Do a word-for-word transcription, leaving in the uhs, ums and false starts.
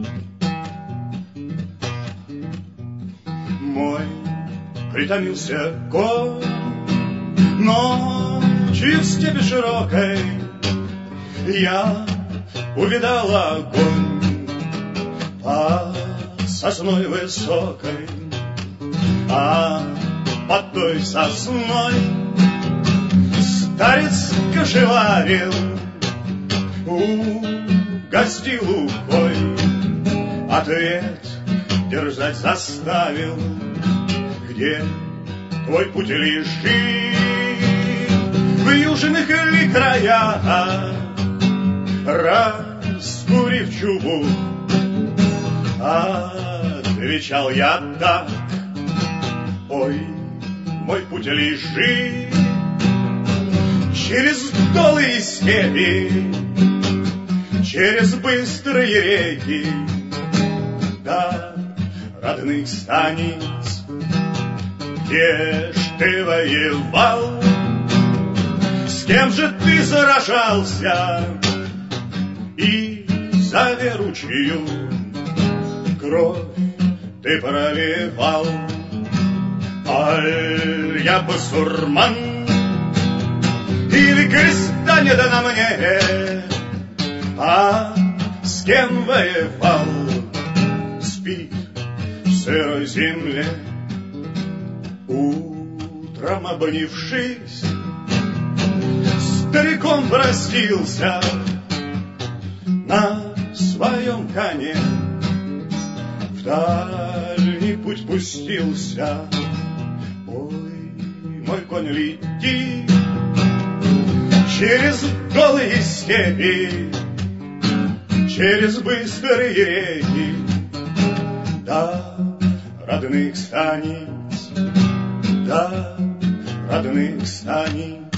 Мой притомился конь, ночью в степи широкой я увидал огонь под сосной высокой, а под той сосной старец кошеварил, угостил лукой, ответ дерзать заставил. Где твой путь лежит? В южных ли краях, раскурив чубу, отвечал я так: ой, мой путь лежит через долы и степи, через быстрые реки до родных станиц. Где ж ты воевал? С кем же ты заражался? И за веру чью кровь ты проливал? Аль я басурман, или креста не дано мне? А с кем воевал? Спит в сырой земле. Утром обнявшись, стариком простился, на своем коне в дальний путь пустился. Ой, мой конь летит через голые степи, через быстрые реки до родных станиц, до родных станиц.